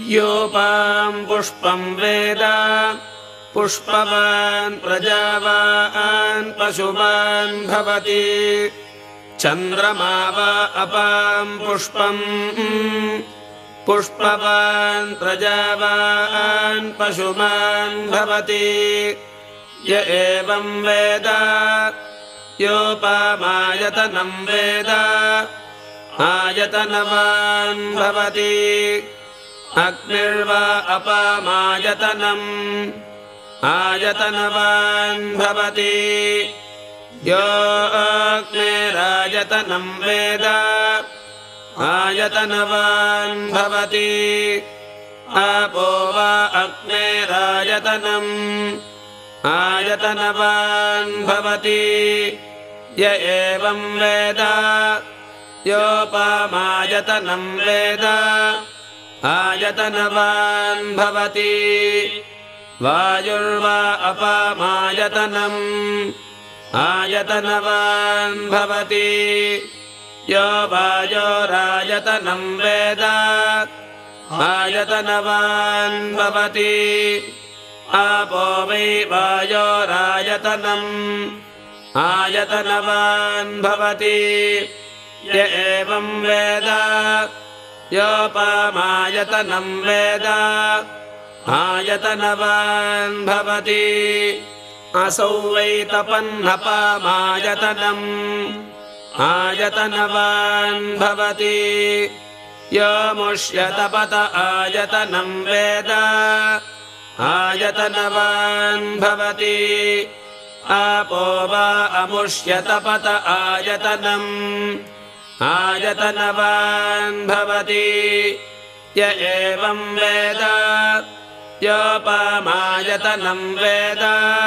योपां पुष्पं वेद पुष्पवान् प्रजावान् पशुवान् भवति चन्द्रमा वा अपां पुष्पं पुष्पवान् प्रजावान् पशुवान् भवति य एवं वेद योपामायतनं वेद आयतनवान् भवति अग्निर्वा अपामायतनम् आयतनवान् भवति यो अग्निरायतनं वेद आयतनवान् भवति आपो वा अग्निरायतनम् आयतनवान् भवति य एवं वेद योपामायतनं वेद आयतनवान् भवति वायुर्वा अपामायतनम् आयतनवान् भवति यो वायोरायतनं वेद आयतनवान् भवति आपो वै वायोरायतनम् आयतनवान् भवति य एवं वेद योपामायतनं वेद आयतनवान् भवति असौ वै तपन्नपामायतनम् आयतनवान् भवति यो मुष्यतपत आयतनं वेद आयतनवान् भवति आपो वा अमुष्यतपत आयतनम् आयतनवान् भवति य एवं वेद योपामायतनं वेद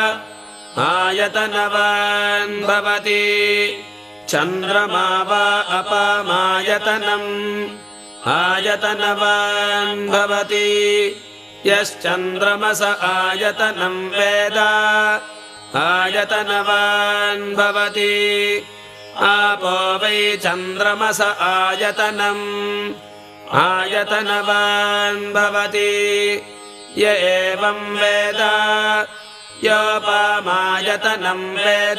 आयतनवान् भवति चन्द्रमा वा अपामायतनम् आयतनवान् भवति यश्चन्द्रमस आयतनं वेद आयतनवान् भवति आपो वै चन्द्रमस आयतनम् आयतनवान् भवति य एवं वेद योपामायतनं वेद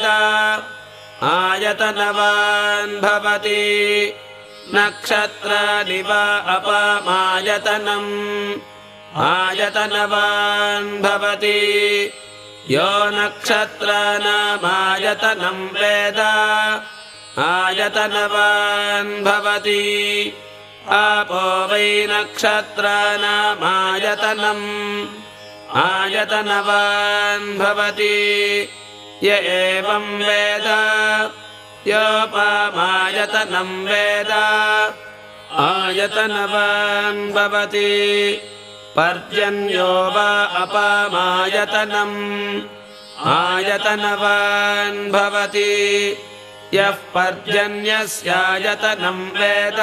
आयतनवान् भवति नक्षत्राणि वा अपामायतनम् आयतनवान् भवति यो नक्षत्राणामायतनं वेद आयतनवान् भवति आपो वै नक्षत्राणामायतनम् आयतनवान् भवति य एवं वेद योपामायतनं वेद आयतनवान् भवति पर्जन्यो वा अपामायतनम् आयतनवान् भवति यः पर्जन्यस्यायतनं वेद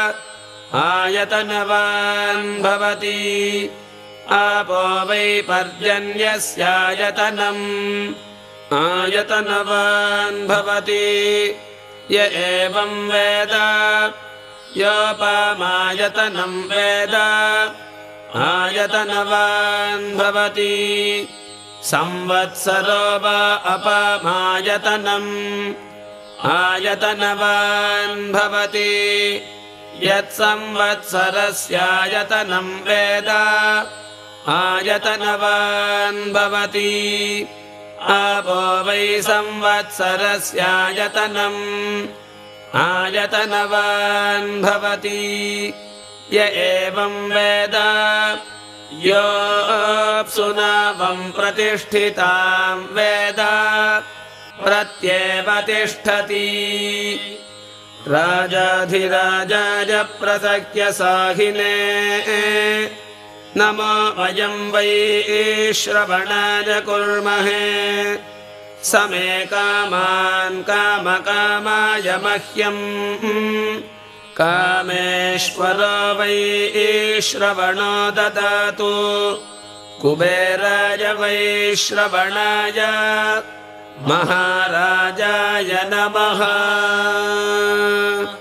आयतनवान् भवति आपो वै पर्जन्यस्यायतनम् आयतनवान् भवति य एवं वेद योपामायतनं वेद आयतनवान् भवति संवत्सरो वा अपामायतनम् आयतनवान् भवति यत्संवत्सरस्यायतनं वेद आयतनवान् भवति आपो वै संवत्सरस्यायतनम् आयतनवान् भवति य एवं वेद योऽप्सुनावं प्रतिष्ठितां वेद प्रत्येव तिष्ठति राजाधिराजाय प्रसख्य साहिने नमो वयं वै श्रवणाय कुर्महे समे कामान् कामकामाय मह्यम् कामेश्वरो वै श्रवणो ददातु कुबेराय वै श्रवणाय महाराजाय नमः।